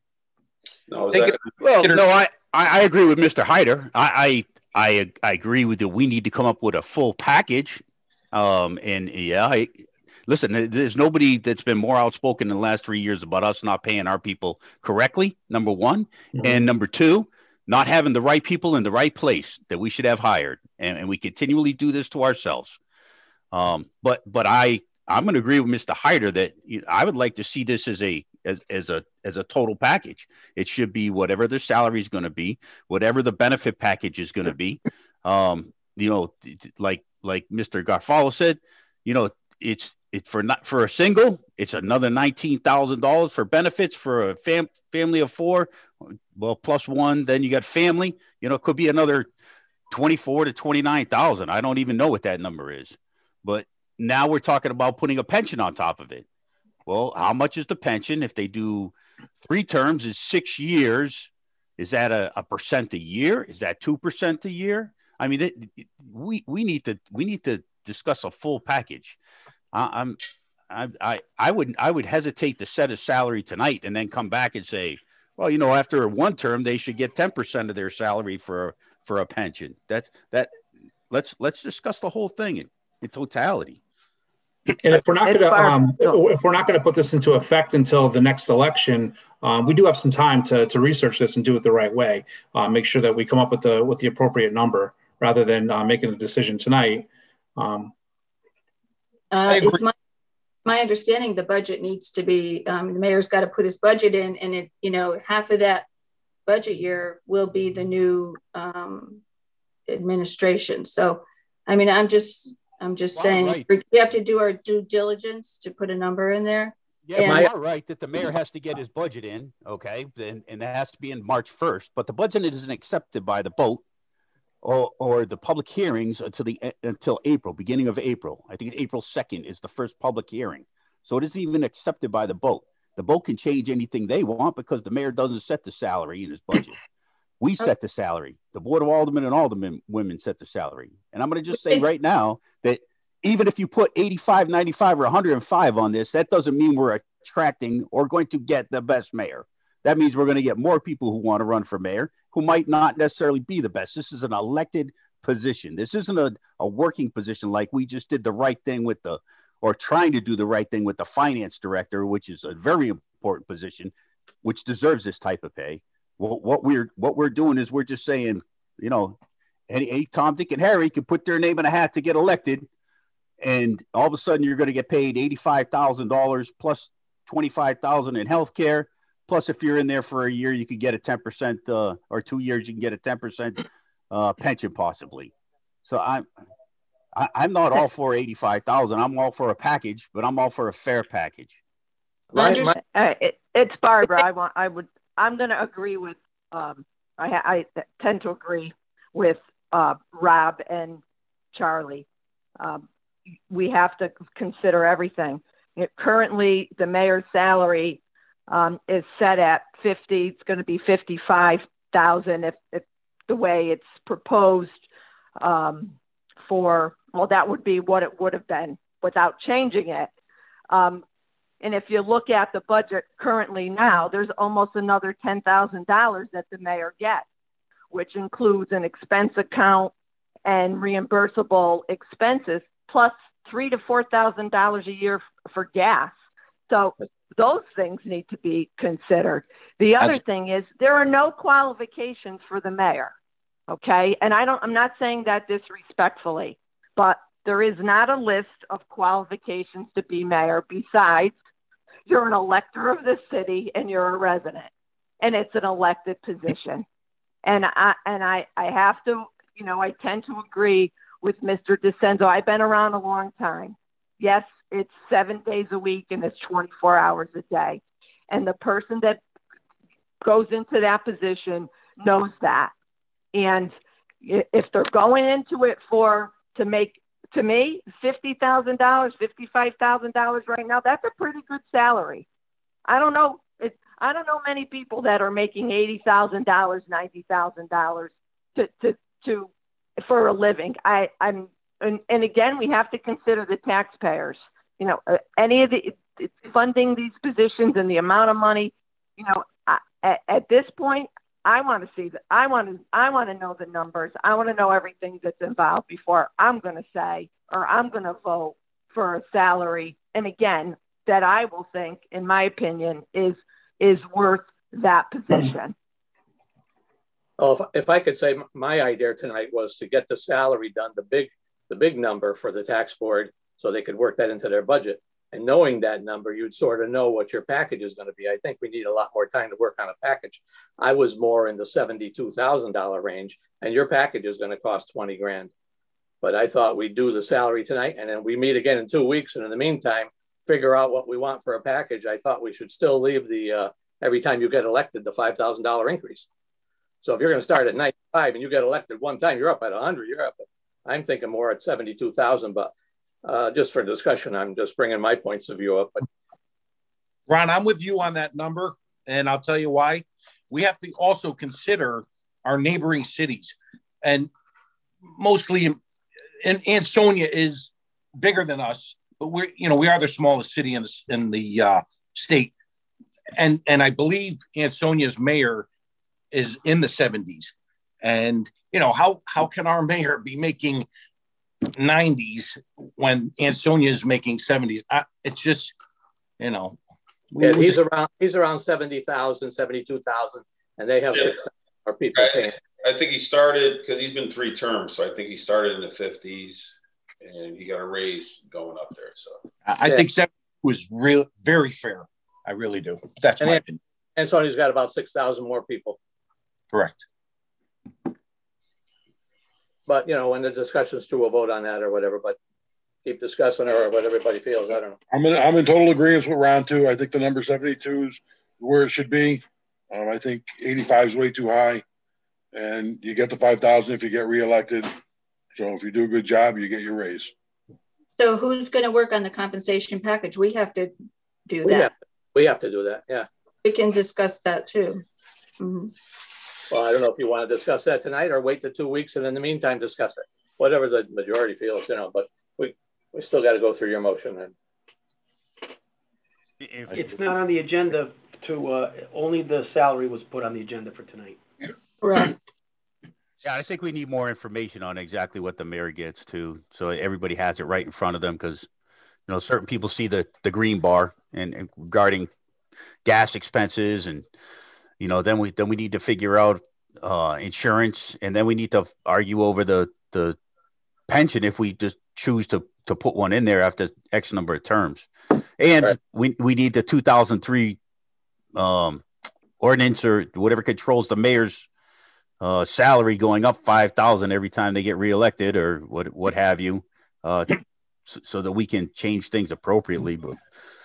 No, Think it, well, no, I, I agree with Mister Hyder. I, I, I, I agree with you. We need to come up with a full package. Um, and yeah, I, listen, there's nobody that's been more outspoken in the last three years about us not paying our people correctly, number one. Mm-hmm. And number two, not having the right people in the right place that we should have hired. And, and we continually do this to ourselves. Um, but but I, I'm going to agree with Mister Hyder that you know, I would like to see this as a as, as a as a total package. It should be whatever their salary is going to be, whatever the benefit package is going to be. Um, you know, like like Mister Garfalo said, you know, it's It's for not for a single, it's another nineteen thousand dollars for benefits for a fam family of four. Well, plus one, then you got family, you know, it could be another twenty-four to twenty-nine thousand. I don't even know what that number is, but now we're talking about putting a pension on top of it. Well, how much is the pension? If they do three terms, is six years. Is that a, a percent a year? Is that two percent a year? I mean, it, it, we, we need to, we need to discuss a full package. I'm, I, I, I would, I would hesitate to set a salary tonight and then come back and say, Well, you know, after one term, they should get ten percent of their salary for for a pension. That's that. Let's let's discuss the whole thing in, in totality. And if we're not going to, um, if we're not going to put this into effect until the next election, um, we do have some time to to research this and do it the right way. Uh, make sure that we come up with the with the appropriate number rather than uh, making a decision tonight. Um, uh, it's my my understanding the budget needs to be. Um, the mayor's got to put his budget in, and it you know half of that budget year will be the new um, administration. So, I mean, I'm just. I'm just well, saying right. we have to do our due diligence to put a number in there. Yeah, and you are right that the mayor has to get his budget in, okay, and, and that has to be in March first. But the budget isn't accepted by the vote or or the public hearings until the until April, beginning of April. I think April second is the first public hearing. So it isn't even accepted by the vote. The vote can change anything they want because the mayor doesn't set the salary in his budget. We set the salary. The Board of Aldermen and Aldermen women set the salary. And I'm going to just say right now that even if you put eighty-five, ninety-five, or one hundred five on this, that doesn't mean we're attracting or going to get the best mayor. That means we're going to get more people who want to run for mayor who might not necessarily be the best. This is an elected position. This isn't a, a working position like we just did the right thing with the, or trying to do the right thing with the finance director, which is a very important position, which deserves this type of pay. Well, what we're what we're doing is we're just saying, you know, any, any Tom, Dick, and Harry can put their name in a hat to get elected, and all of a sudden you're going to get paid eighty-five thousand dollars plus twenty-five thousand dollars in health care. Plus, if you're in there for a year, you could get a ten percent, uh, or two years, you can get a ten percent uh, pension possibly. So I'm I, I'm not all for eighty-five thousand dollars. I'm all for a package, but I'm all for a fair package. My, my, uh, it, it's Barbara. I want. I would. I'm going to agree with. Um, I, I tend to agree with uh, Rob and Charlie. Um, we have to consider everything. It, currently, the mayor's salary um, is set at fifty. It's going to be fifty-five thousand if, if the way it's proposed. Um, for well, that would be what it would have been without changing it. Um, And if you look at the budget currently now, there's almost another ten thousand dollars that the mayor gets, which includes an expense account and reimbursable expenses, plus three to four thousand dollars a year f- for gas. So those things need to be considered. The other That's- thing is there are no qualifications for the mayor. Okay. And I don't, I'm not saying that disrespectfully, but there is not a list of qualifications to be mayor besides you're an elector of the city and you're a resident, and it's an elected position. And I and I, I have to, you know, I tend to agree with Mister DeCenzo. I've been around a long time. Yes, it's seven days a week and it's twenty-four hours a day. And the person that goes into that position knows that. And if they're going into it for to make To me, fifty thousand dollars, fifty-five thousand dollars right now, that's a pretty good salary. I don't know. It, I don't know many people that are making eighty thousand dollars, ninety thousand dollars to, to, to, for a living. I, I'm, and, and again, we have to consider the taxpayers. You know, uh, any of the it's funding these positions and the amount of money, you know, I, at, at this point, I want to see that. I want to. I want to know the numbers. I want to know everything that's involved before I'm going to say or I'm going to vote for a salary. And again, that I will think, in my opinion, is is worth that position. Oh, if, if I could say, my idea tonight was to get the salary done, the big the big number for the tax board, so they could work that into their budget. And knowing that number, you'd sort of know what your package is going to be. I think we need a lot more time to work on a package. I was more in the seventy-two thousand dollars range, and your package is going to cost twenty grand. But I thought we'd do the salary tonight, and then we meet again in two weeks. And in the meantime, figure out what we want for a package. I thought we should still leave the, uh, every time you get elected, the five thousand dollars increase. So if you're going to start at ninety-five and you get elected one time, you're up at one hundred, you're up at, I'm thinking more at seventy-two thousand, but Uh, just for discussion, I'm just bringing my points of view up. But Ron, I'm with you on that number, and I'll tell you why. We have to also consider our neighboring cities, and mostly, and Ansonia is bigger than us, but we're, you know, we are the smallest city in the in the uh, state, and and I believe Ansonia's mayor is in the seventies. And you know, how how can our mayor be making nineties when Ansonia is making seventies? I, it's just, you know, yeah, he's around he's around seventy thousand, seventy-two thousand, and they have yeah. six thousand people I, paying. I think he started because he's been three terms, so I think he started in the fifties and he got a raise going up there. So I, I yeah. think seventy was real very fair. I really do. That's and my then, opinion. Ansonia's got about six thousand more people. Correct. But, you know, when the discussion's to a vote on that or whatever, but keep discussing it or what everybody feels. I don't know. I'm in, I'm in total agreement with Ron too. I think the number seventy-two is where it should be. Um, I think eighty-five is way too high, and you get the five thousand if you get reelected. So if you do a good job, you get your raise. So who's going to work on the compensation package? We have to do we that. Have, we have to do that. Yeah. We can discuss that too. Mm-hmm. Well, I don't know if you want to discuss that tonight or wait the two weeks and in the meantime discuss it. Whatever the majority feels, you know, but we, we still got to go through your motion. And it's not on the agenda to, uh, only the salary was put on the agenda for tonight. Right. Yeah, I think we need more information on exactly what the mayor gets to, so everybody has it right in front of them, because, you know, certain people see the, the green bar and, and regarding gas expenses, and, you know, then we then we need to figure out uh, insurance, and then we need to argue over the the pension if we just choose to to put one in there after X number of terms, and right. we we need the two thousand three um, ordinance or whatever controls the mayor's uh, salary going up five thousand every time they get reelected or what what have you, uh, so, so that we can change things appropriately, but.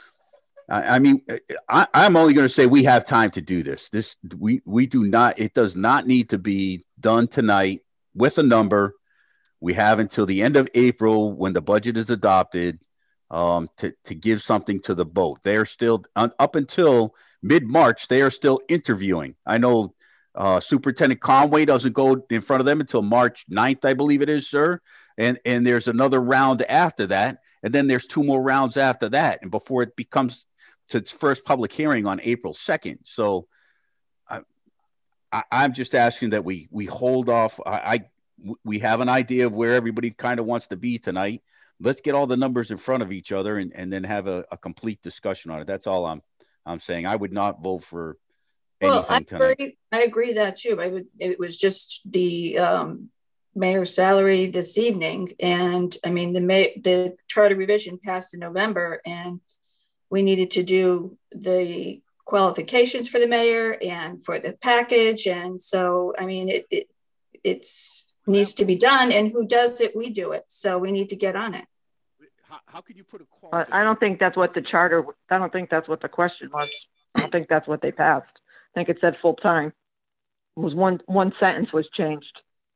I mean, I, I'm only going to say we have time to do this. This we we do not. It does not need to be done tonight with a number. We have until the end of April when the budget is adopted um, to to give something to the vote. They're still up until mid-March. They are still interviewing. I know uh, Superintendent Conway doesn't go in front of them until March ninth, I believe it is, sir. And and there's another round after that, and then there's two more rounds after that, and before it becomes to its first public hearing on April second. So I, I, I'm just asking that we we hold off. I, I we have an idea of where everybody kind of wants to be tonight. Let's get all the numbers in front of each other and, and then have a, a complete discussion on it. That's all I'm I'm saying. I would not vote for anything well, I tonight. Agree, I agree that too. I would. It was just the um, mayor's salary this evening, and I mean the may, the charter revision passed in November, and we needed to do the qualifications for the mayor and for the package. And so, I mean, it, it it's needs to be done, and who does it? We do it. So we need to get on it. How, how could you put a qualification? I don't think that's what the charter, I don't think that's what the question was. I don't think that's what they passed. I think it said full time. It was one, one sentence was changed.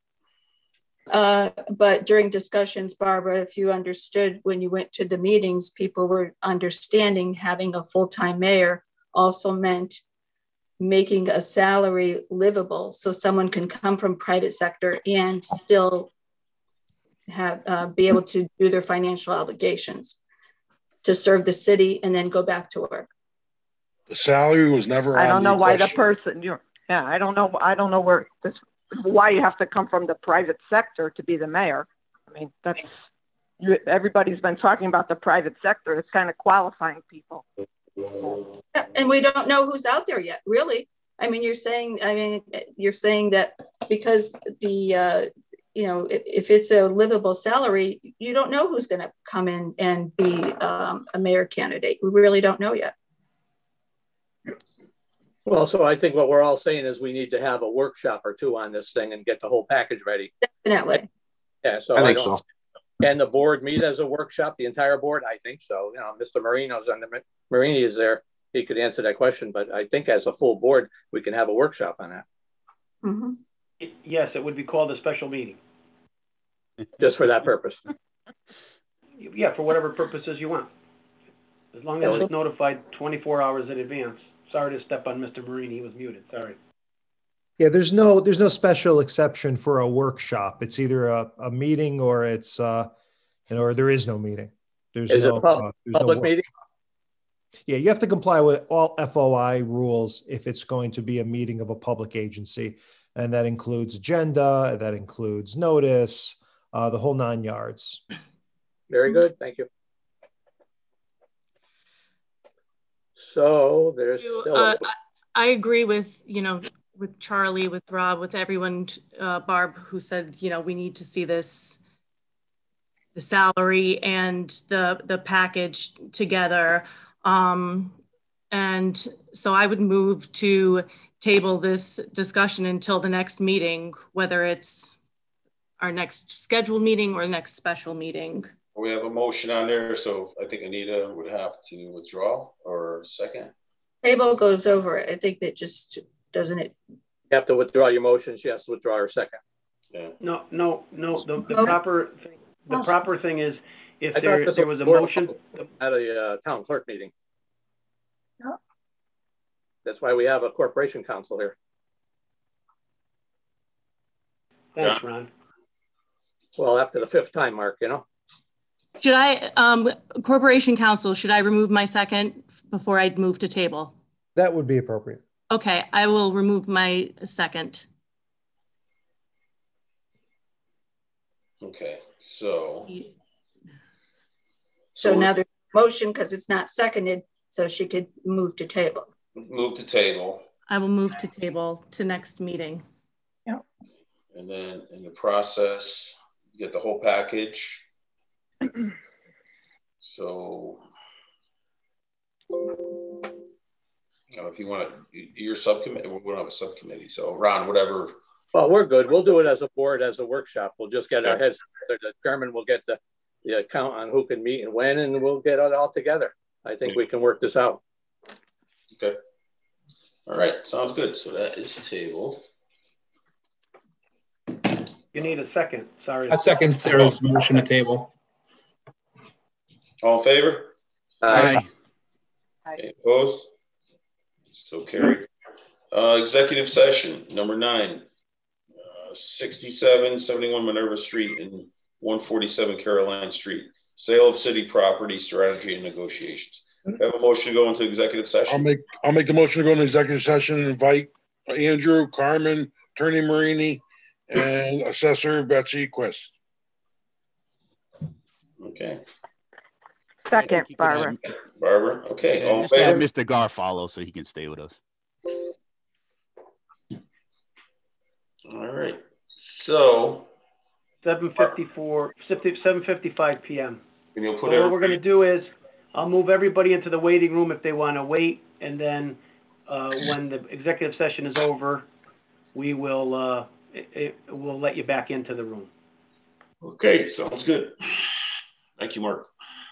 Uh, but during discussions, Barbara, if you understood when you went to the meetings, people were understanding having a full-time mayor also meant making a salary livable so someone can come from private sector and still have uh, be able to do their financial obligations to serve the city and then go back to work. The salary was never I on don't know the why question. the person, you're, yeah, I don't know. I don't know where this, why you have to come from the private sector to be the mayor. I mean, that's, you, everybody's been talking about the private sector. It's kind of qualifying people. And we don't know who's out there yet, really. I mean, you're saying, I mean, you're saying that because the, uh, you know, if, if it's a livable salary, you don't know who's going to come in and be um, a mayor candidate. We really don't know yet. Well, so I think what we're all saying is we need to have a workshop or two on this thing and get the whole package ready. Definitely. Yeah, so I think I don't, so. Can the board meet as a workshop, the entire board? I think so. You know, Mister Marino's on the Marini is there. He could answer that question, but I think as a full board, we can have a workshop on that. Mm-hmm. Yes, it would be called a special meeting. Just for that purpose. Yeah, for whatever purposes you want. As long as it's notified twenty-four hours in advance. Sorry to step on Mister Marini, he was muted, sorry. Yeah, there's no there's no special exception for a workshop. It's either a, a meeting or it's uh you know, or there is no meeting. There's is no it pub- uh, there's public no meeting? Yeah, you have to comply with all F O I rules if it's going to be a meeting of a public agency. And that includes agenda, that includes notice, uh, the whole nine yards. Very good, thank you. So there's still a Uh, I agree with, you know, with Charlie, with Rob, with everyone, uh, Barb, who said, you know, we need to see this, the salary and the, the package together. Um, and so I would move to table this discussion until the next meeting, whether it's our next scheduled meeting or next special meeting. We have a motion on there, so I think Anita would have to withdraw or second. Table goes over it. I think that just, doesn't it? You have to withdraw your motion. She has to withdraw her second. Yeah. No, no, no, the, the proper, thing, the proper thing is, if there, there was a motion. At a uh, town clerk meeting. That's why we have a corporation council here. Thanks, Ron. Well, after the fifth time, Mark, you know. Should I, um, Corporation Council, should I remove my second before I move to table? That would be appropriate. Okay, I will remove my second. Okay, so. So now there's a motion because it's not seconded, so she could move to table. Move to table. I will move to table to next meeting. Yeah. And then in the process, get the whole package. So, you know, if you want to, your subcommittee, we don't have a subcommittee. So, Ron, whatever. Well, we're good. We'll do it as a board, as a workshop. We'll just get our heads together. The chairman will get the, the account on who can meet and when, and we'll get it all together. I think we can work this out. Okay. All right. Sounds good. So that is tabled. You need a second. Sorry. A second Sarah's motion to table. All in favor? Aye. Aye. Opposed? So carried. Uh, executive session number nine, uh, sixty-seven seventy-one Minerva Street and one forty-seven Caroline Street. Sale of city property, strategy, and negotiations. Have a motion to go into executive session. I'll make I'll make the motion to go into executive session and invite Andrew, Carmen, Attorney Marini, and Assessor Betsy Quist. Okay. Second, Barbara. Barbara. Okay. Yeah, all in just have favor? Mister Gar follow so he can stay with us. All right. So seven fifty-four, seven fifty-five p m And you'll So put what we're going to do is I'll move everybody into the waiting room if they want to wait, and then uh, when the executive session is over, we will uh, it, it, we'll let you back into the room. Okay, sounds good. Thank you, Mark.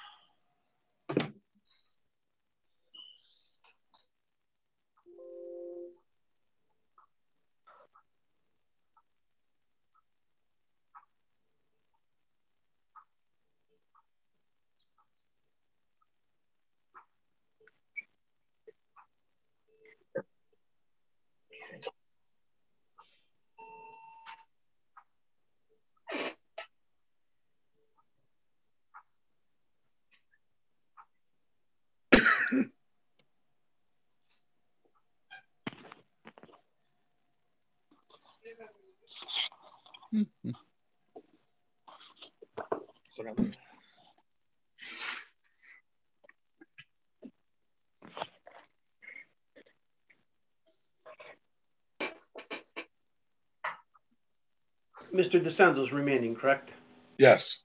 Mister DeCenzo's remaining, correct? Yes.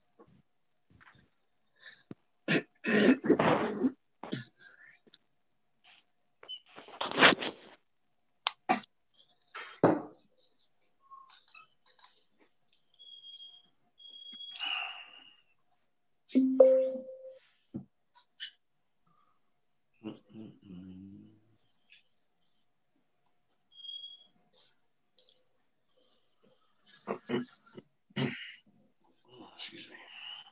Excuse me.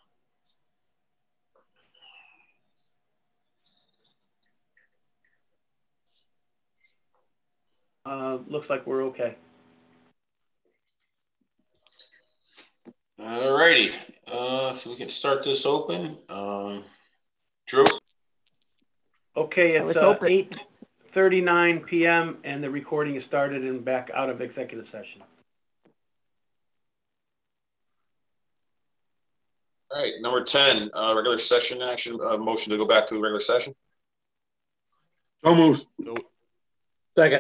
Uh, looks like we're okay. All righty. Uh, so we can start this open. Um, Drew. Okay. Okay, I was it's uh, hoping. eight thirty-nine p m and the recording is started and back out of executive session. All right, number ten, uh, regular session action, uh, motion to go back to the regular session. So moved. Second.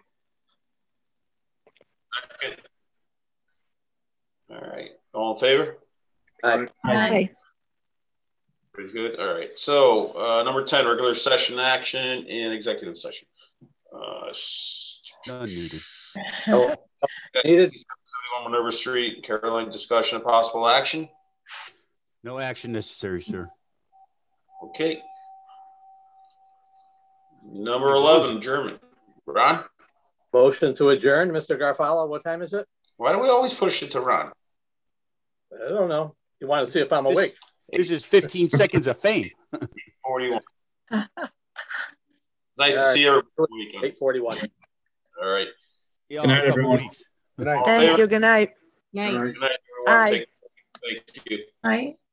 Second. All right, all in favor? Aye. Aye. Pretty good. All right. So uh, number ten, regular session action and executive session. Uh, None needed. Oh, needed. seventy-one Minerva Street, Caroline, discussion of possible action. No action necessary, sir. Okay. Number eleven, German. Ron? Motion to adjourn, Mister Garfalo. What time is it? Why do we always push it to Ron? I don't know. You want to see if I'm awake? This is fifteen seconds of fame. forty-one. Nice to All see right. you. eight forty-one. All right. Yeah, Good night, a couple everyone. weeks. Good night. Thank you. Good night. Night. Good night, everyone. Aye. Take- Thank you. Night.